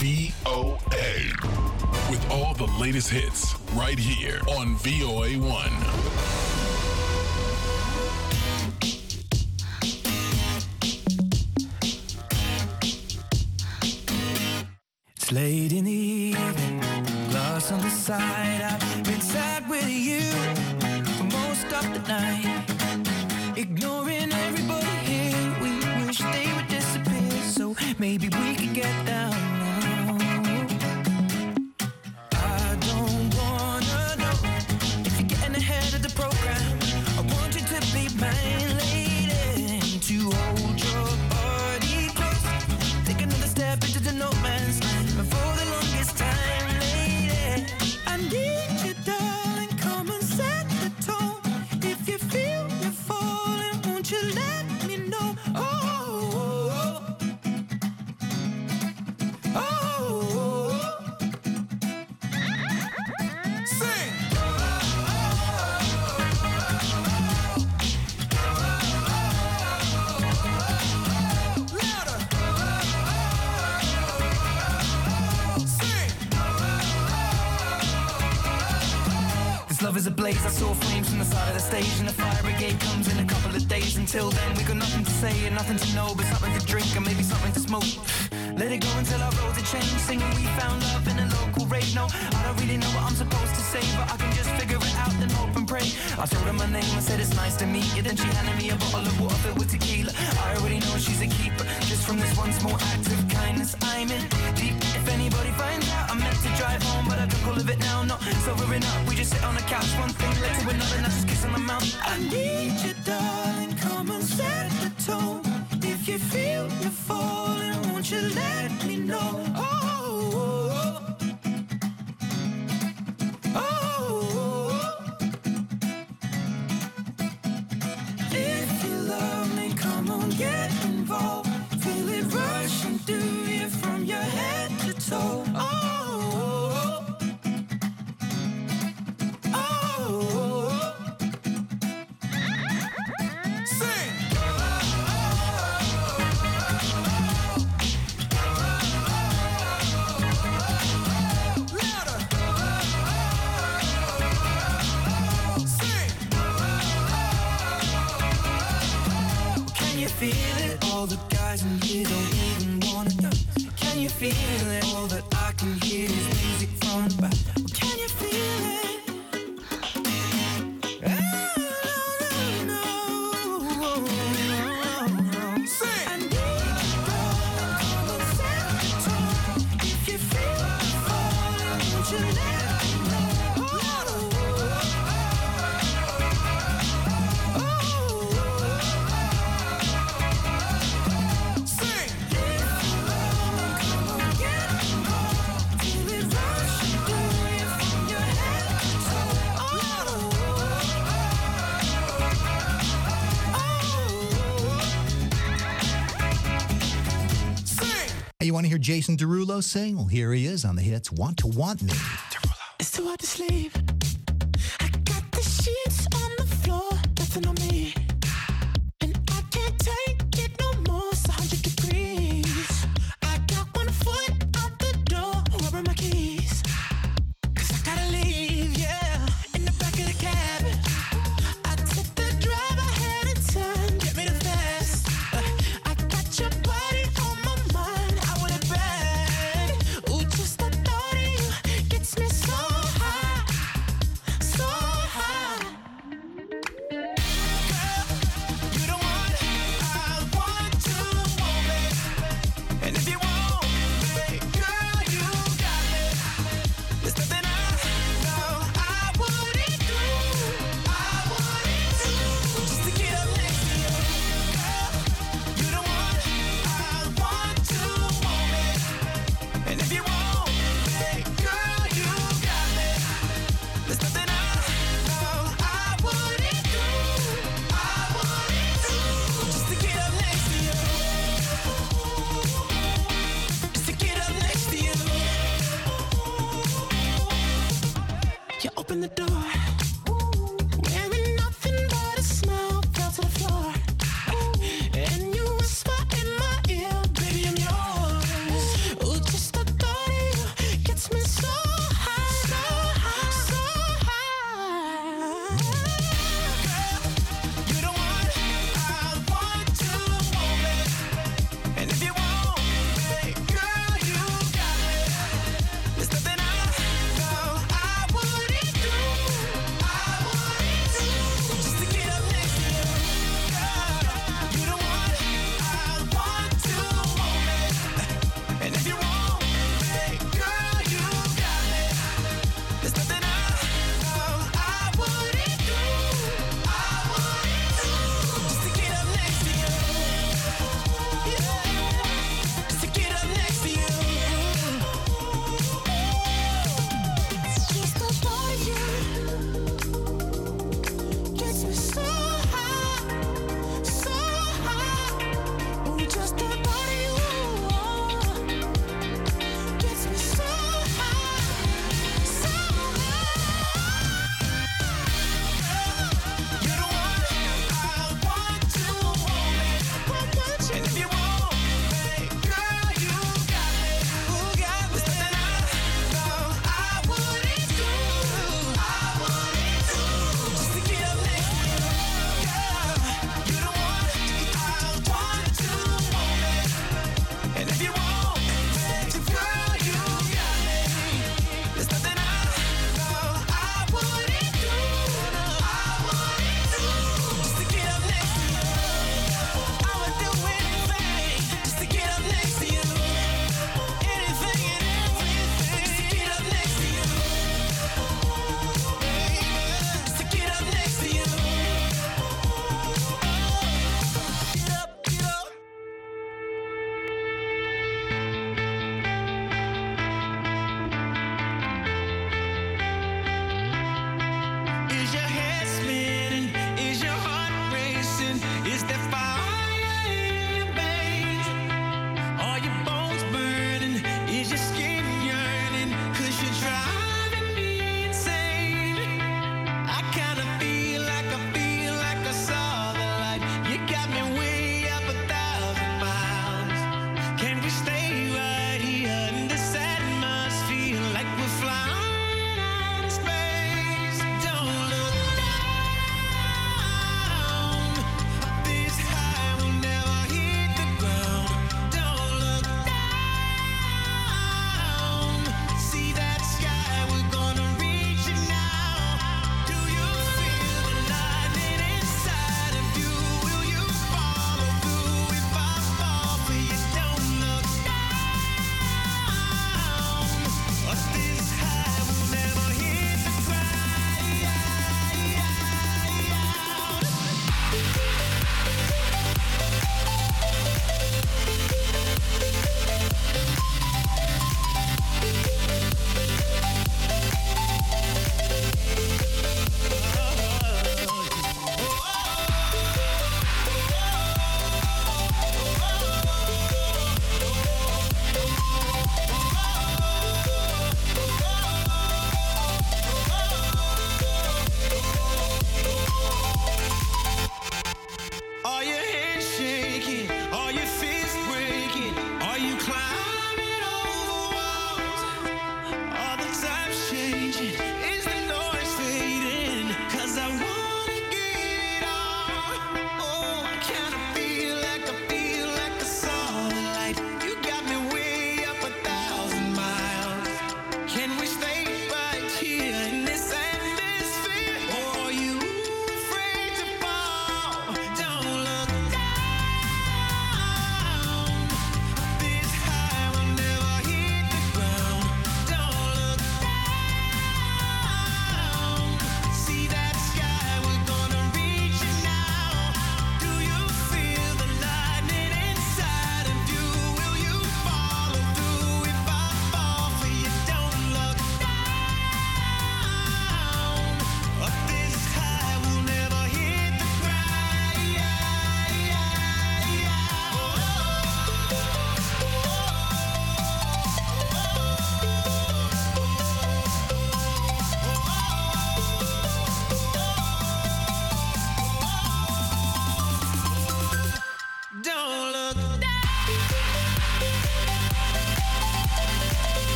VOA. With all the latest hits right here on VOA 1. It's late in the evening, glass on the side. I've been sad with you for most of the night, ignoring everybody here. We wish they would disappear, so maybe we could get down now. I don't wanna know if you're getting ahead of the program. I want you to be my lady, to hold your body close, take another step into the no man's land. For the longest time, lady, I need you, darling. Come and set the tone. If you feel you're falling, won't you let me know? Oh, oh, oh. Sing. Louder. This love is a blaze. I saw flames from the side of the stage, and the fire brigade comes in a couple of days. Until then, we got nothing to say and nothing to know, but something to drink and maybe something to smoke. Let it go until our roads are changed. Singing we found love in a local rave. No, I don't really know what I'm supposed to say, but I can just figure it out and hope and pray. I told her my name, I said it's nice to meet you. Then she handed me a bottle of water filled with tequila. I already know she's a keeper. Just from this one small act of kindness, I'm in deep. If anybody finds out, I meant to drive home, but I took all of it now. Not sobering up, we just sit on the couch. One thing led to another, and I just kiss on the mouth. I need you, darling. Come and set the tone. If you feel you're falling, won't you let me know? Oh, oh, oh. If you love me, come on, get involved. Feel it rushing through you from your head to toe. Oh, oh, oh. Sing. Louder. Sing. Can you feel it? All the guys in here don't even wanna know. Can you feel it? All that I can hear is music from the back. Can you feel it? Sing. I need you, darling. Come and set the tone. If you feel you're falling, won't you let me know? Louder. Sing. If you love me, come on, get involved. Feel it rushing through you from your head to toe. Louder. Sing. Hey, you want to hear Jason Derulo sing? Well, here he is on the hits Want to Want Me. It's too hard to sleep. I got the sheets on the floor, nothing on me. And I can't take it no more, it's 100 degrees. I got one foot out the door, where are my keys? 'Cause I gotta leave, yeah. In the back of the cab, I took the drive ahead of time, get me the fast. I got your body on my mind, I want it bad. Ooh, just the thought of you gets me so high, so high. Girl, you the one I want to want me. And if you want me, girl, you got me. There's nothing I know I wouldn't do, just to get up next to you. Girl, you the one I want to want me. And if you want me, girl, you got me. There's nothing I know I wouldn't do, just to get up next to you. Just to get up next to you. You open the door, wearing nothing but a smile, fell to the floor. And you whisper in my ear, baby, I'm yours. Ooh, just the thought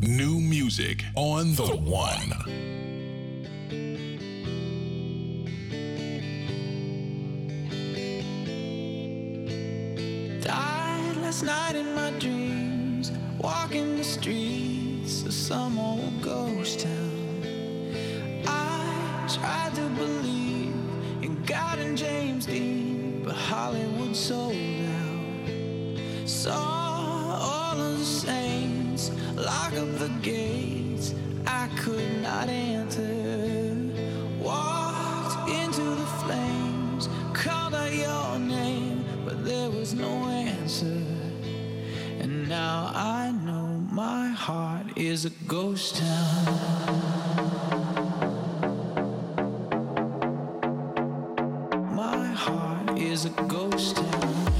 New music on The One. Died last night in my dreams, walking the streets of some old ghost town. I tried to believe in God and James Dean, but Hollywood sold out. Saw all of the saints lock up the gates I could not enter. Walked into the flames, called out your name, but there was no answer. And now I know my heart is a ghost town. My heart is a ghost town.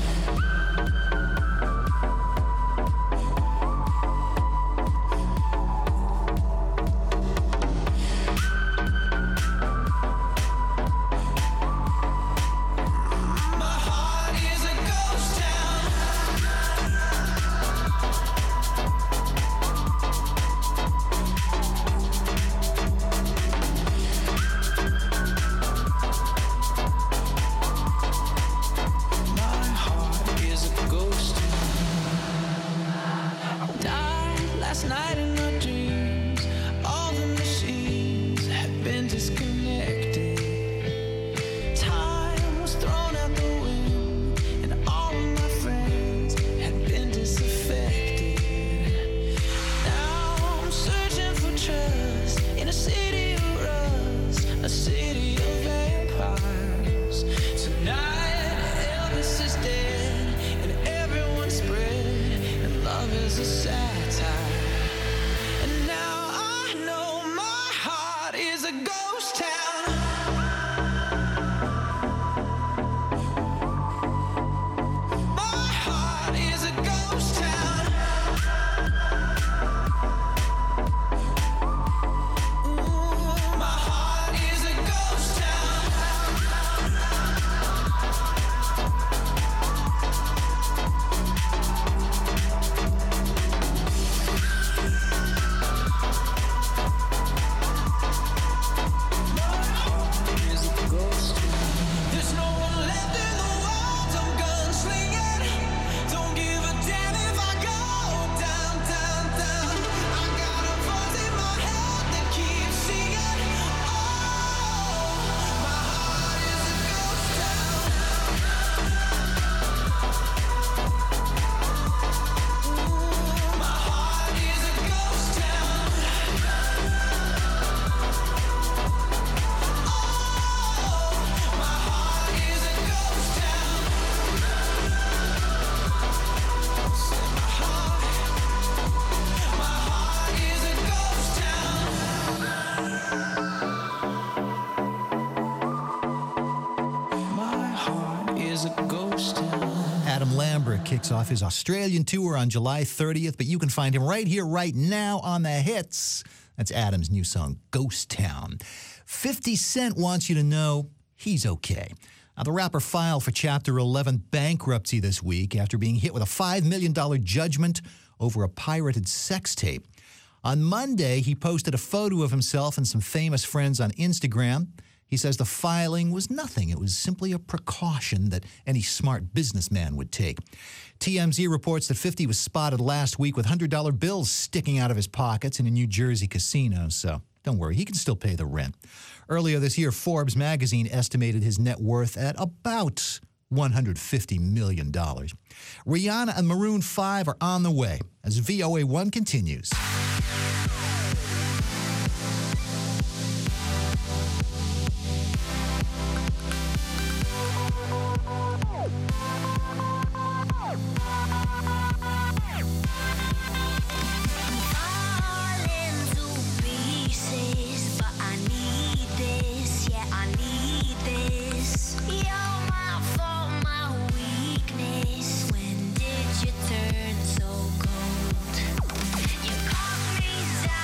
Kicks off his Australian tour on July 30th, but you can find him right here, right now on the hits. That's Adam's new song, Ghost Town. 50 Cent wants you to know he's okay. Now, the rapper filed for Chapter 11 bankruptcy this week after being hit with a $5 million judgment over a pirated sex tape. On Monday, he posted a photo of himself and some famous friends on Instagram. He says the filing was nothing. It was simply a precaution that any smart businessman would take. TMZ reports that 50 was spotted last week with $100 bills sticking out of his pockets in a New Jersey casino. So don't worry, he can still pay the rent. Earlier this year, Forbes magazine estimated his net worth at about $150 million. Rihanna and Maroon 5 are on the way as VOA1 continues. When did you turn so cold? You caught me down.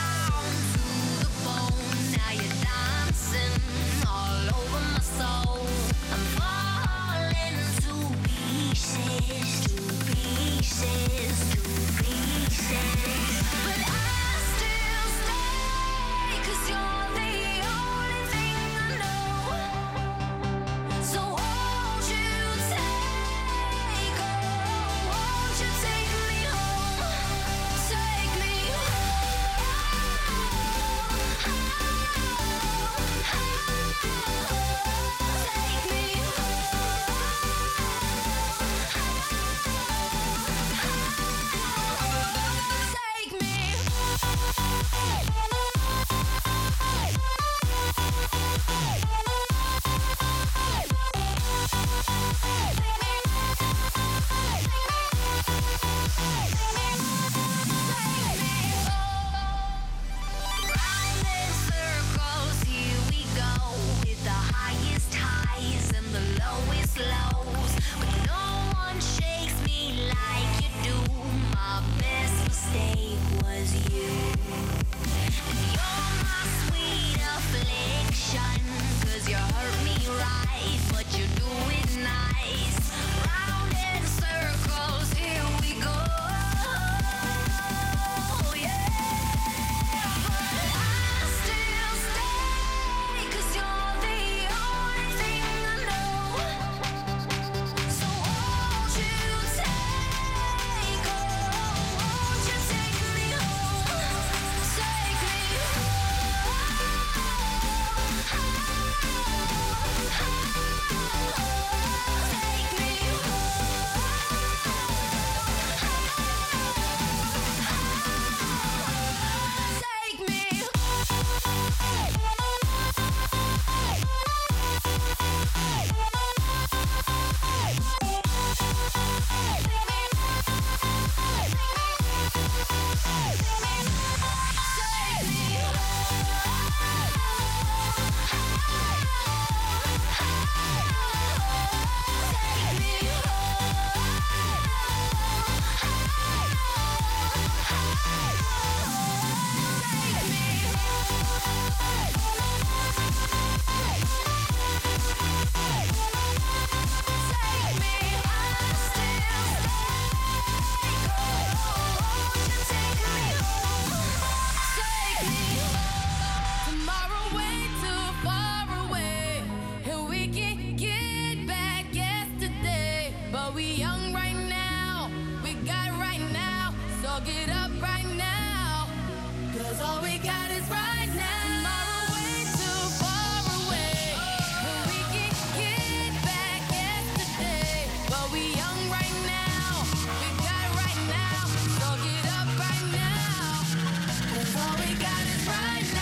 up right now. 'Cause all we got is right now. Tomorrow way too far away. And we can get back yesterday. But we young right now. We got it right now. So get up right now. 'Cause all we got is right now.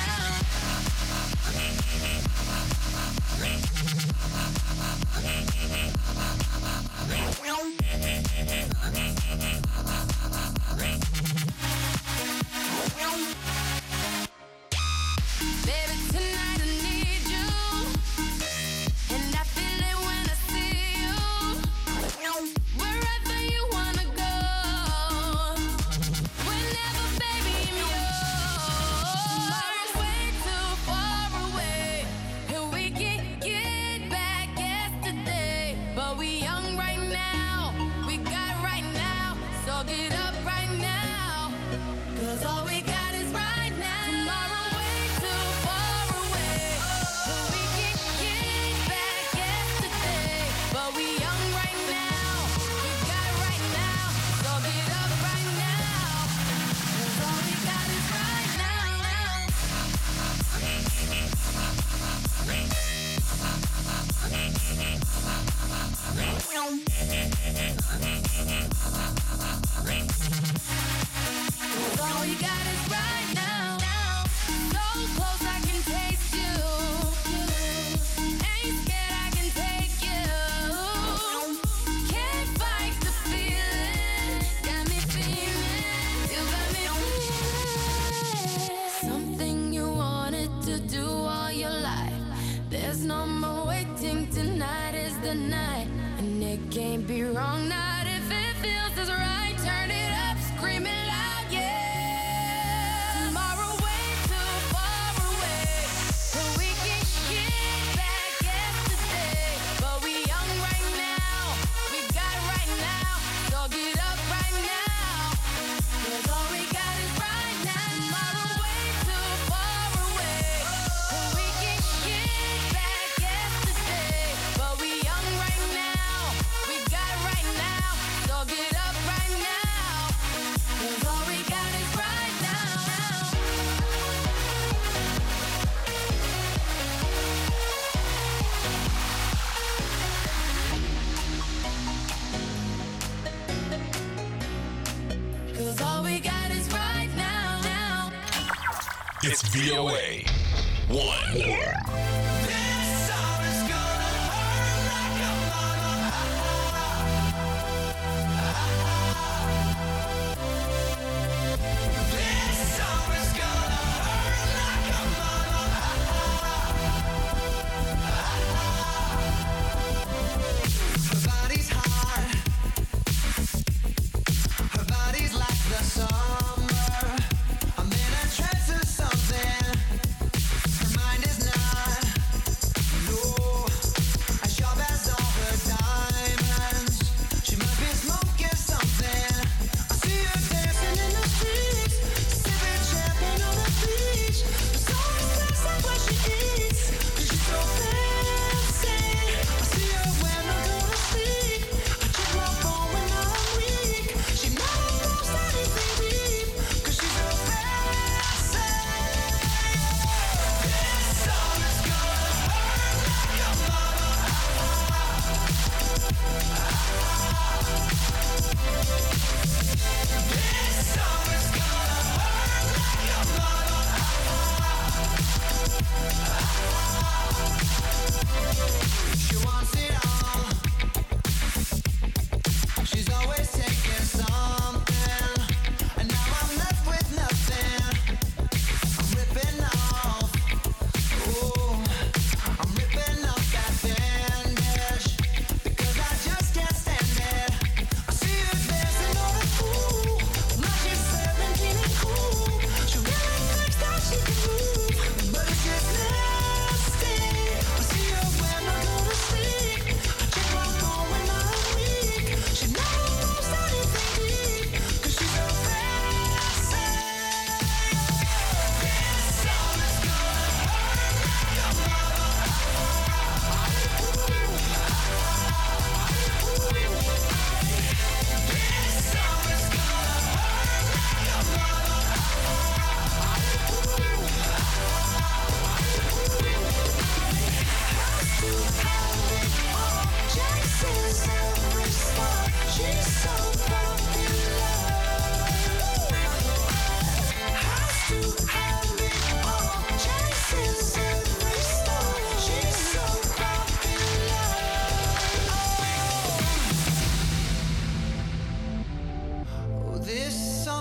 Baby, tonight I need you, and I feel it when I see you. Wherever you wanna go, whenever, baby, I'm yours. Tomorrow's way too far away, and we can get back yesterday. But we young right now, we got it right now. So get up right now, 'cause all we got is right now. Tomorrow way too far away, and we can get back yesterday. But we young right now, we got it right now. So get up right now, 'cause all we got is right now. All you got is right now. So close I can taste you. Ain't scared I can take you. Can't fight the feeling. Got me feeling. You got me feeling. Something you wanted to do all your life. There's no more waiting. Tonight is the night. And it can't be wrong. Not if it feels as right. Turn it up, scream it loud, yeah. Tomorrow way too far away, and we can get back yesterday. But we young right now, we got it right now. So get up right now, 'cause all we got is right now. Tomorrow way too far away, and we can get back yesterday. But we young right now, we got it right now. So get up right now, 'cause all we got is right now. Cause all we got is right now. It's VOA 1. This song is gonna hurt like a This song is gonna hurt like a Her body's hot. Her body's like the summer. I'm in a trance or something. Her mind is not.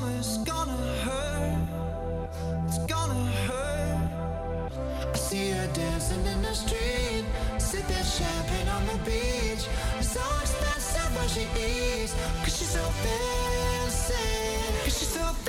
summer's gonna hurt. It's gonna hurt. I see her dancing in the street, sip that champagne on the beach. It's so expensive what she eats, 'cause she's so fancy. 'Cause she's so fancy.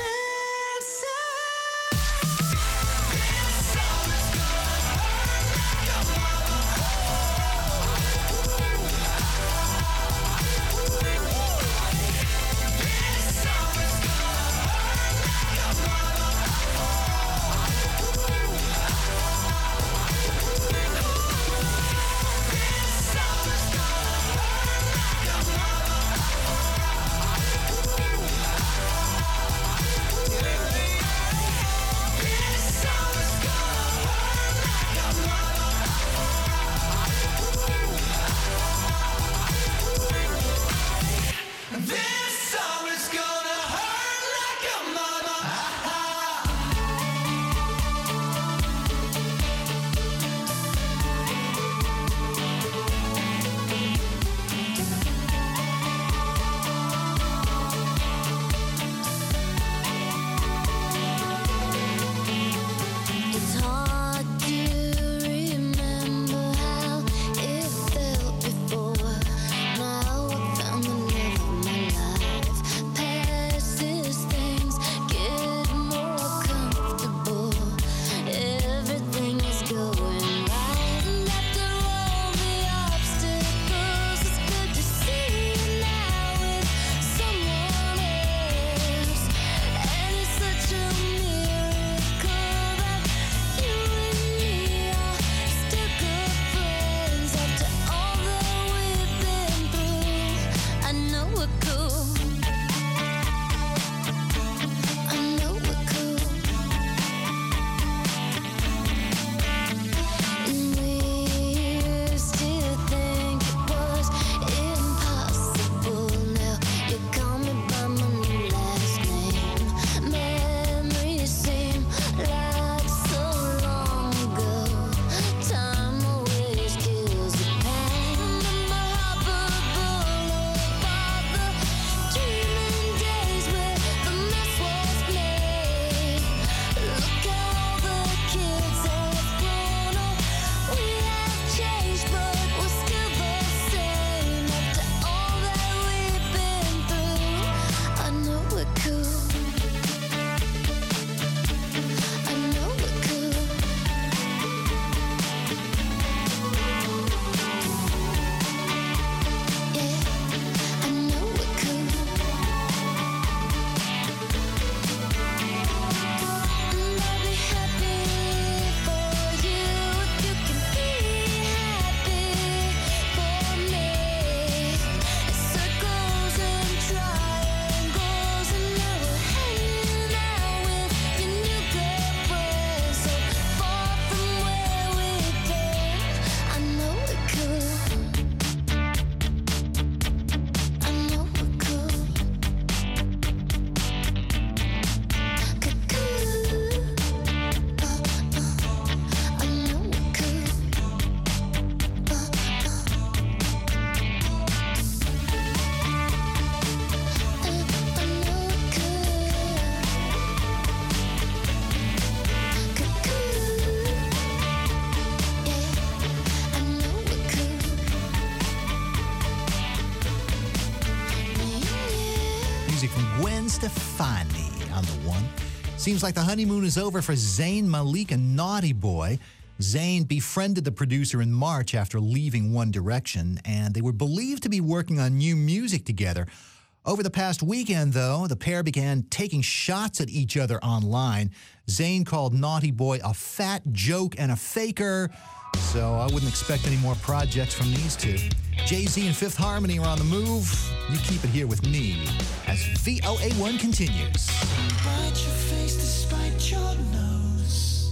Gwen Stefani on the one. Seems like the honeymoon is over for Zayn Malik and Naughty Boy. Zayn befriended the producer in March after leaving One Direction, and they were believed to be working on new music together. Over the past weekend, though, the pair began taking shots at each other online. Zayn called Naughty Boy a fat joke and a faker, so I wouldn't expect any more projects from these two. Jay-Z and Fifth Harmony are on the move. You keep it here with me as VOA1 continues. Despite your face, despite your nose,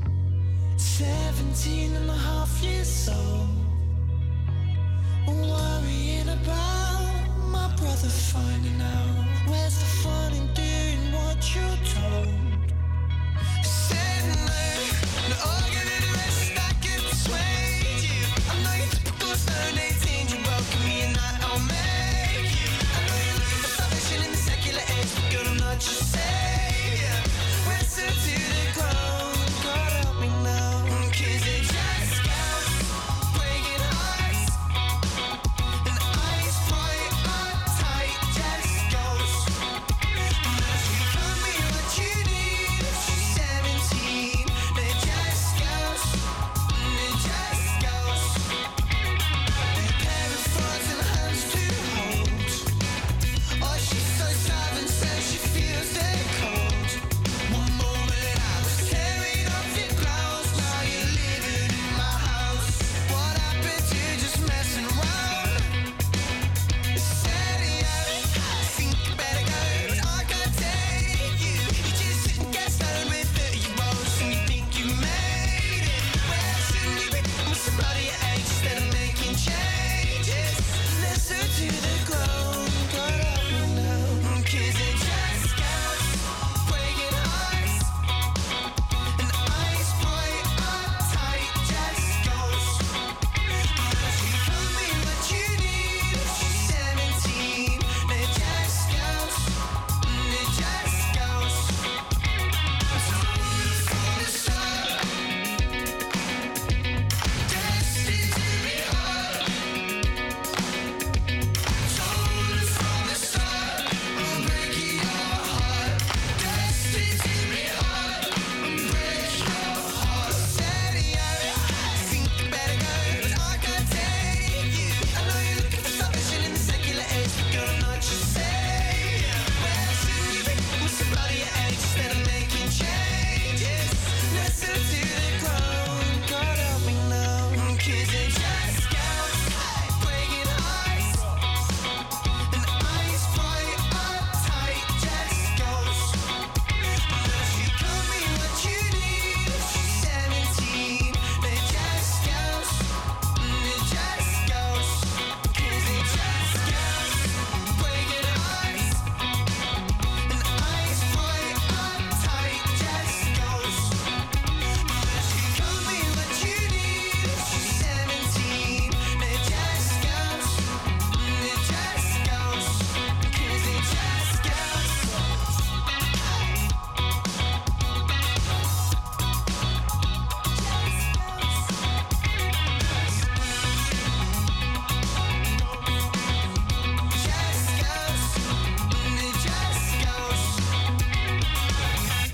17 and a half years old, worrying about my brother finding out. Where's the fun in doing what you're told? Sitting there, no arguing the rest, I can persuade you. I'm not your typical stern 18, you welcome me and I'll make you. I know you look for salvation in the secular age, but girl, I'm not your same.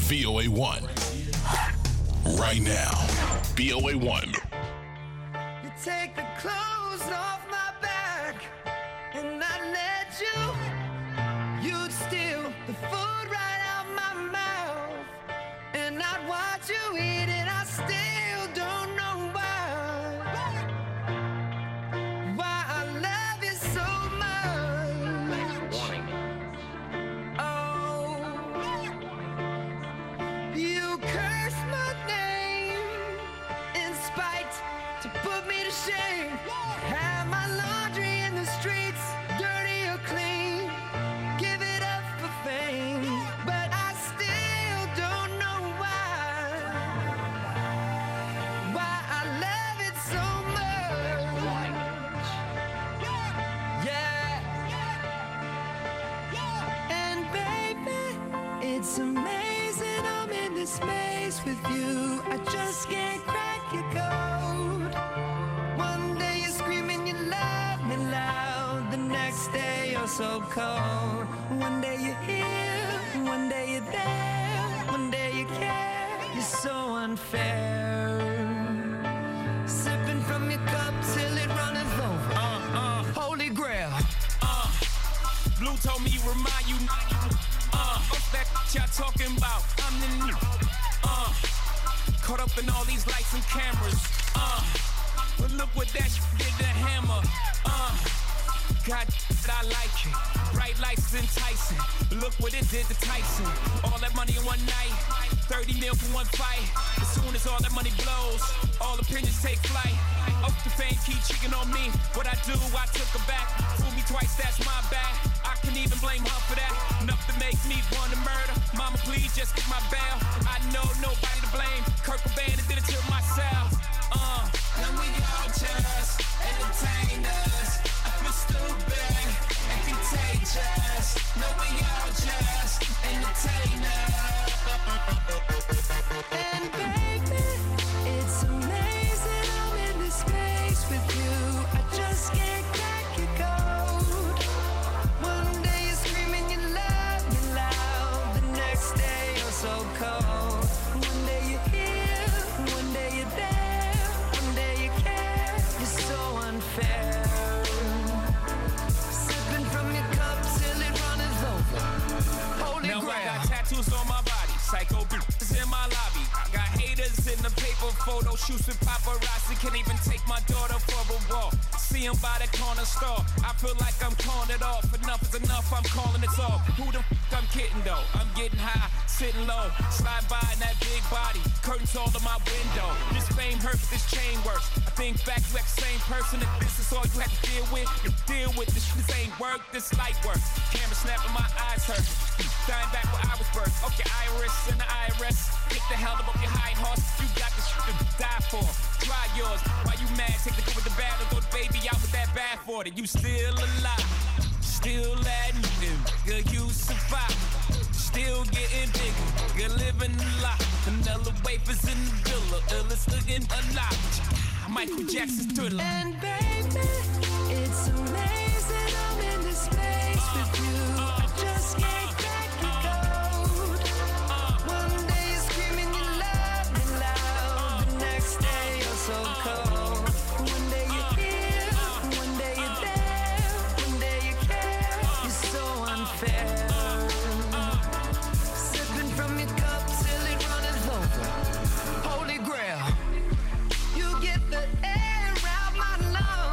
VOA1. Right now. VOA1. You take the clothes off my back, and I let you. You'd steal the food right out my mouth, and I'd watch you eat it. I still don't know why I love you so much. Oh, you curse my name in spite to put me to shame. Have my laundry in the streets, dirty or clean. Give it up for fame, but I still don't know why I love it so much. Yeah. And baby, it's amazing I'm in this space with you. I just can't crack your code. One day you're screaming you love me loud, the next day you're so cold. One day you're here, one day you're there, one day you care. You're so unfair. Sipping from your cup till it runneth over. Holy grail. Blue told me remind you. What's that y'all talking about? I'm the new. Caught up in all these lights and cameras. But look what that did to Hammer. God, I like it. Bright lights is enticing. Look what it did to Tyson. All that money in one night. 30 mil for one fight. As soon as all that money blows, all opinions take flight. Off the fame, keep cheating on me. What I do, I took her back. Fool me twice, that's my bad. I can even blame her for that. Enough to make me want to murder. Mama, please just get my bail. I know nobody to blame. Kurt Cobain did it to myself. And we all just entertain us. I feel stupid and contagious. No, we all just entertain us. And baby, it's amazing I'm in this space with you. I just can't crack your code. One day you're screaming you love me loud, the next day you're so cold. One day you're here, one day you're there, one day you care. You're so unfair. Sipping from your cup till it runneth over. Holy Now grail. I got tattoos on my body, psycho bitches in my lobby. I got haters in the paper, photo shoots with paparazzi. Can't even take my daughter for a walk. See him by the corner store. I feel like I'm calling it off. Enough is enough, I'm calling it off. Who the f*** I'm kidding though? I'm getting high, sitting low. Slide by in that big body, curtains all in my window. This fame hurts, this chain works. I think back, you act the same person. If this is all you have to deal with, you deal with this. This ain't work, this light work. Camera snapping, my eyes hurt. Dying back where I was birthed. Okay, Iris and the IRS. Get the hell up your high horse. You got this shit to die for. Try yours. Why you mad? Take the good with the bad or throw the baby out with that bad for it. You still alive. Still admitting, good you survive. Still getting bigger, good living a lot. Vanilla wafers in the villa, illest looking alive. Michael Jackson's Thriller. And baby, it's amazing I'm in this space with you. I just can't crack your code. One day you're screaming you love me loud, the next day you're so cold. One day you're here, one day you're there, one day you care. You're so unfair. Sipping from your cup till it runneth over. Holy grail. You get the air out my lungs.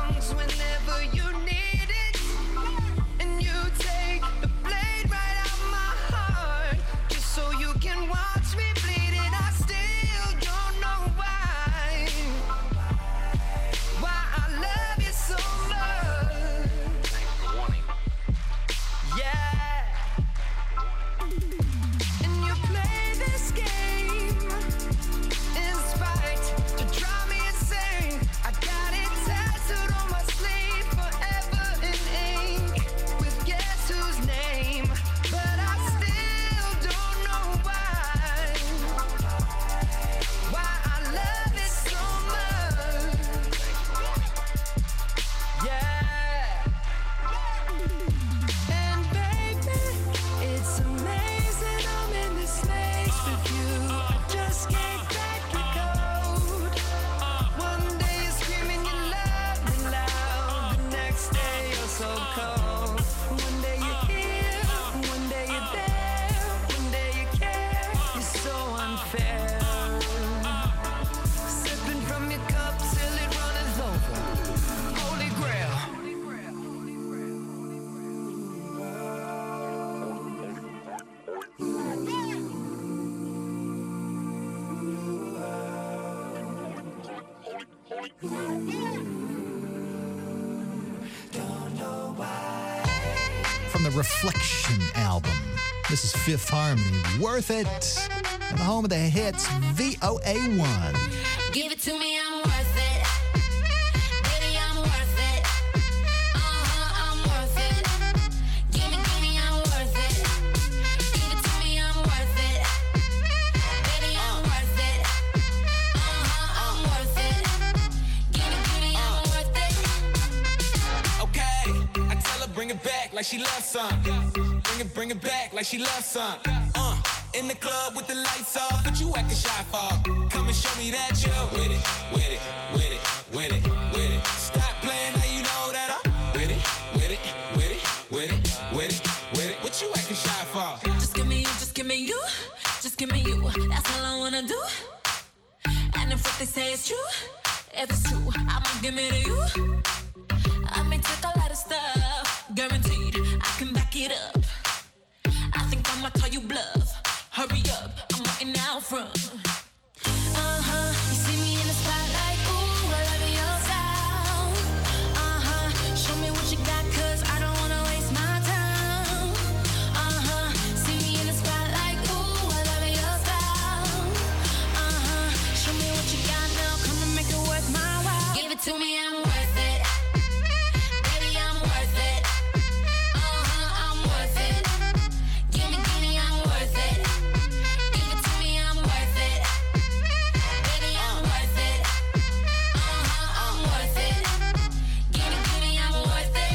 from the Reflection album. This is Fifth Harmony, Worth It. And the home of the hits, VOA1. Give it to me, I'm worth it. Baby, I'm worth it. I'm worth it. Give me, I'm worth it. Give it to me, I'm worth it. Baby, I'm worth it. I'm worth it. Give me, I'm worth it. Okay, I tell her bring it back like she loves some. Bring it back like she loves some. In the club with the lights off, but you acting shy for. Come and show me that you're with it, with it, with it, with it, with it. Stop playing, now you know that I'm with it, with it, with it, with it, with it, with it. What you acting shy for? Just give me you, just give me you, just give me you. That's all I wanna do. And if what they say is true, if it's true, I'ma give it to you. I may take a lot of stuff, guaranteed I can back it up. I think I'ma call you bluff. Hurry up, I'm waiting out front. You see me in the spotlight, ooh, I love your style. Show me what you got, cause I don't wanna waste my time. See me in the spotlight, ooh, I love your style. Show me what you got now, come and make it worth my while. Give it to me, I'm worth it. Baby, I'm worth it. I'm worth it. Give me, I'm worth it. Give it to me, I'm worth it. Baby, I'm worth it. I'm worth it. Give me, I'm worth it.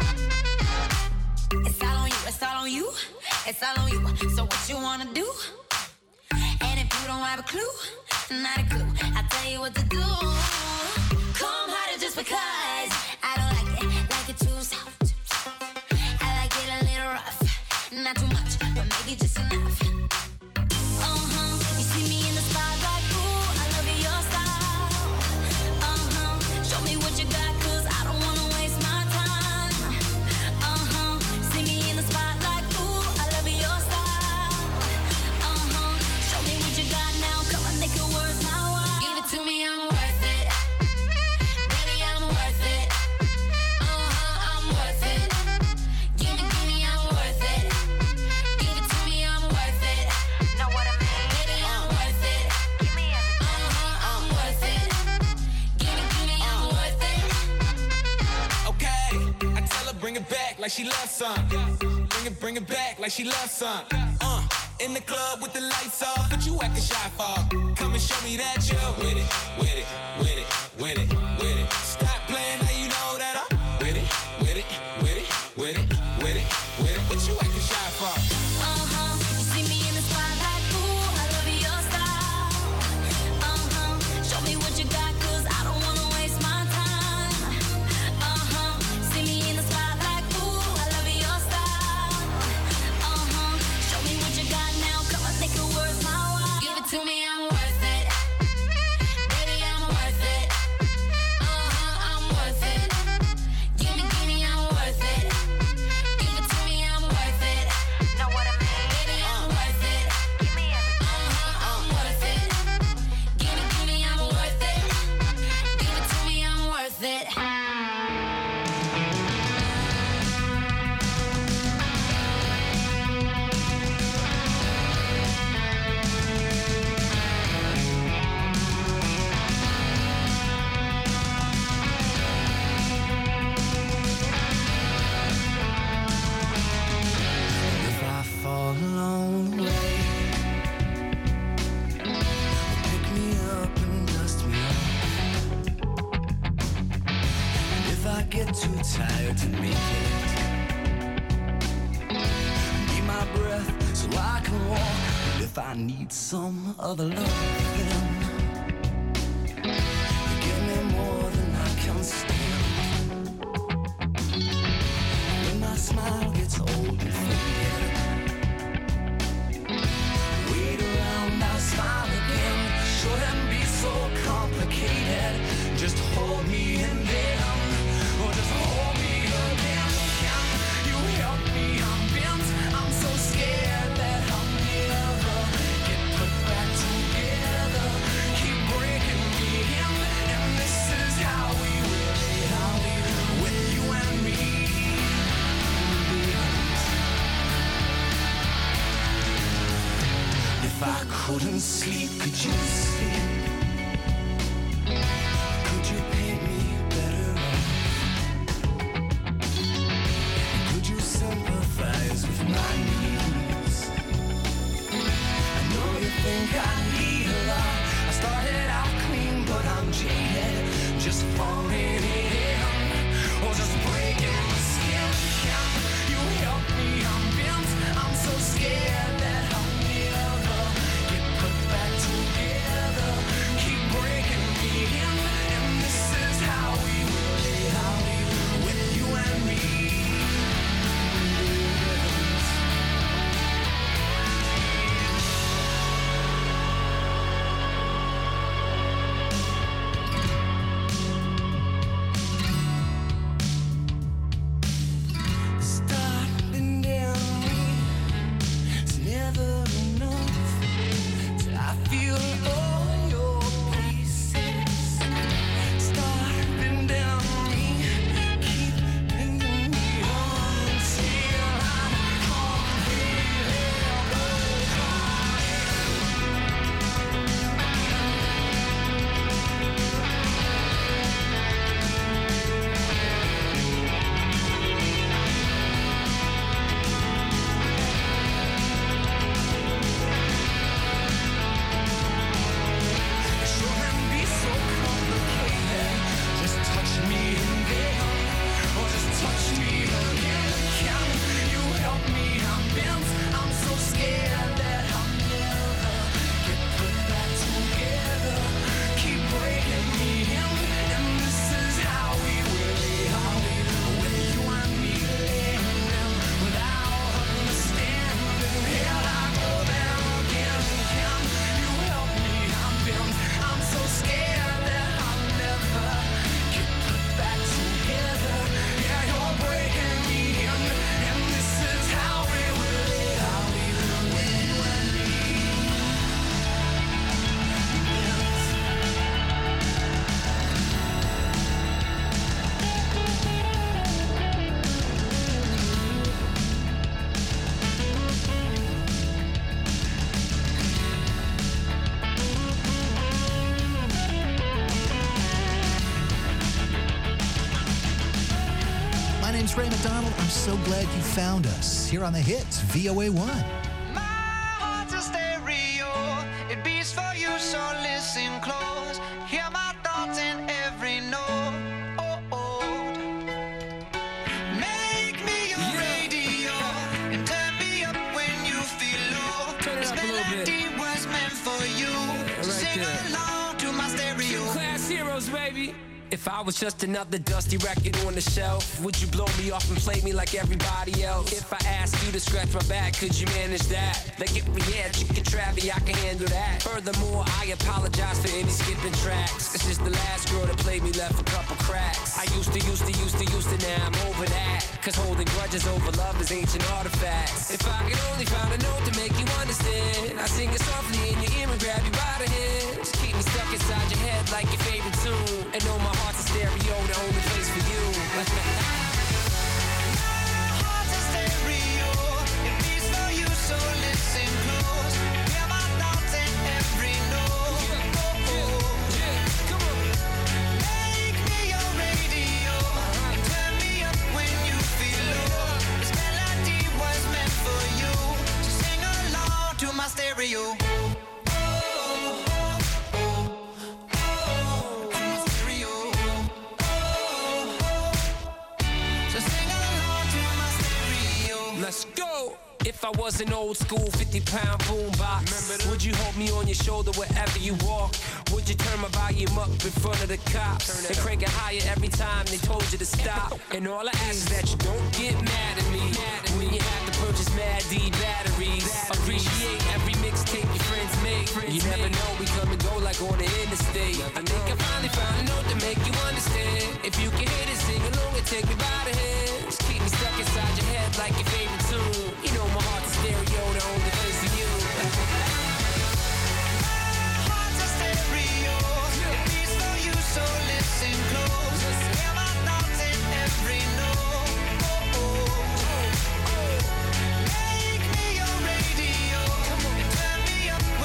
It's all on you, it's all on you, it's all on you. So what you wanna do? And if you don't have a clue, not a clue, I'll tell you what to do. Come harder just because I don't like it too soft. I like it a little rough, not too much, but maybe just enough. You see me in the spotlight, ooh, I love your style. Show me what you got, cause I don't wanna waste my time. See me in the spotlight, ooh, I love your style. Show me what you got now, come on, make it worth my while. Give it to me, I'm worth it. Baby, I'm worth it. I'm worth it. Give me, I'm worth it. Give it to me, I'm worth it. Know what I mean? Baby, I'm worth it. Give me everything. I'm worth it. Give me, I'm worth it. Okay, I tell her bring it back like she loves some. Bring it back like she loves some. In the club with the lights off, but you acting shy for. Come and show me that you're with it, with it, with it, with it, with it. Stop playing, now you know that I'm with it, with it, with it, with it, with it, with it. What you acting shy for? You see me in the spotlight, ooh, I love your style. Show me what you got, cause I don't wanna waste my time. See me in the spotlight, ooh, I love your style. Show me what you got now, come on, make it worth my while. Give it to me, I'm worth it. Baby, I'm worth it. I'm worth it. Give me, I'm worth it. Give it to me, I'm worth it. Know what I mean? Baby, I'm worth it. Give me everything. I'm worth it. Give me, I'm worth it. Give it to me, I'm worth it. If I fall along the way, pick me up and dust me off. And if I get too tired to make it, need my breath so I can walk. But if I need some other love, then you give me more than I can stand. When my smile gets old and faded, wait around, I'll smile again. Shouldn't be so complicated. Just hold me and then, or just hold me again. Can you help me? I'm bent. I'm so scared that I'll never get put back together. I couldn't sleep, could you sleep? Could you paint me better off? Could you sympathize with my needs? I know you think I need a lot. I started out clean, but I'm jaded, just falling in, or just breaking my skin. Can you help me? I'm bent, I'm so scared that I'll never get put back together. Keep breaking me in, and this is how we will with you and me. Starting down me, it's never enough till I feel all your pieces. Starting down me, keep bringing me on until I'm completely It shouldn't be so complicated. Just touch me and then, or just touch me again. Can you help me? I'm bent, I'm so scared that I'll never get put back together. Keep breaking me in, and this is how we will with you and me living without understanding. Here I go there again. Can you help me? I'm bent, I'm so scared that I'll never get put back together. Yeah, you're breaking me in, and this is how we will with you and me. My name's Ray McDonald. I'm so glad you found us here on the hits, VOA 1. My heart's a stereo. It beats for you, so listen close. Hear my thoughts in every note. Make me your radio and turn me up when you feel low. Turn it This up a little bit. melody was meant for you. right Sing there. along to my stereo. Class heroes, baby. If I was just another dusty record on the shelf, would you blow me off and play me like everybody else? If I asked you to scratch my back, could you manage that? Like if we had chicken trappy, I can handle that. Furthermore, I apologize for any skipping tracks. This is the last girl that played me left a couple cracks. I used to, now I'm over that. Cause holding grudges over love is ancient artifacts. If I could only find a note to make you understand, I sing it softly in your ear and grab you by the hand. Just keep me stuck inside your head like your favorite tune. And know my heart's a stereo, the only place for you. Heart's a stereo. It beats for you, so listen close. Hear my thoughts in every note. Come on. Make me your radio and turn me up when you feel low. This melody was meant for you, so sing along to my stereo. Let's go. If I was an old school 50-pound boombox, would you hold me on your shoulder wherever you walk? Would you turn my volume up in front of the cops and crank it higher every time they told you to stop? And all I ask is that you don't get mad at me when you have to purchase Mad D batteries. Appreciate every mixtape your friends make. You never know, we come and go like on the interstate. I think I finally found a note to make you understand. If you can hit it, sing along and take me by the hand. Just keep me stuck inside your head like your favorite tune. You know my heart's a stereo, the only place for you. Heart's a stereo. It beats for you, so listen close. Hear my thoughts in every note. Make me your radio and turn me up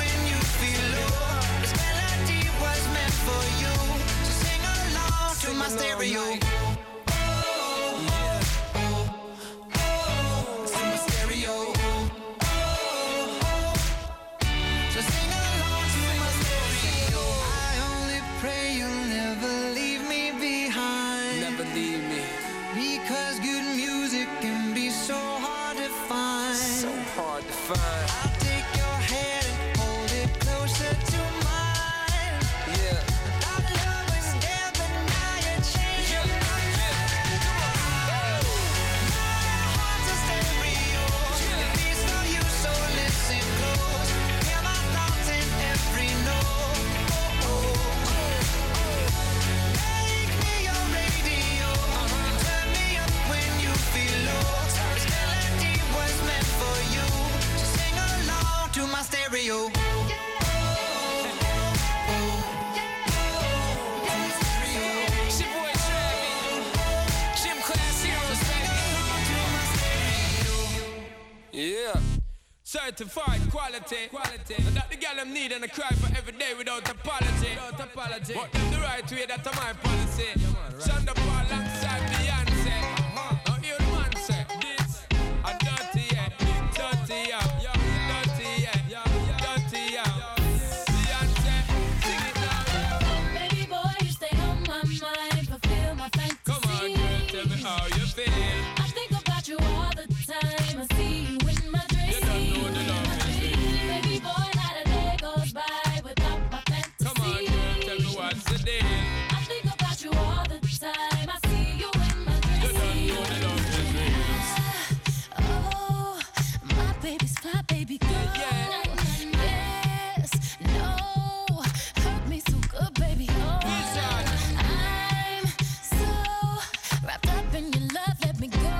certified quality. And that the girl them need and I cry for every day without apology. But them the right way, that's my policy. Shonda Paul alongside Beyonce. Now hear the man say, this a dirty, yeah, dirty, yeah, dirty, yeah, dirty, yeah. Beyonce, sing it now. Baby boy, you stay on my mind, fulfill my fantasy. Come on, girl, tell me how you feel. I think about you all the time. I see you in my dreams. You don't know the love is real. Baby boy, not a day goes by without my fantasy. Come on, girl, tell me what's the deal. I think about you all the time. I see you in my dreams. You don't know the love is real. Oh, my baby's fly, baby girl. Yeah. Yes, no, hurt me so good, baby. Oh, Listen. I'm so wrapped up in your love. Let me go.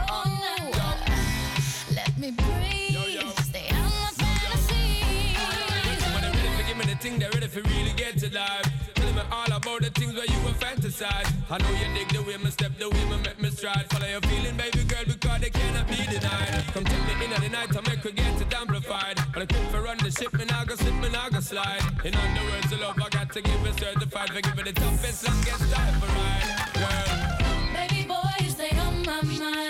Let me breathe. Yo. Stay out my fantasy. When they're ready to give me the thing, they're ready for really get to life. Tell me all about the things where you were fantasize. I know you dig the way me step, the way me make me stride. Follow your feeling, baby girl, because they cannot be denied. Come take me in at the night to make we get it amplified. But I quit for run the ship, me now go slip, me now go slide. In other words, the love I got to give it certified. For giving the toughest, longest time for ride, girl. Baby boy, you stay on my mind.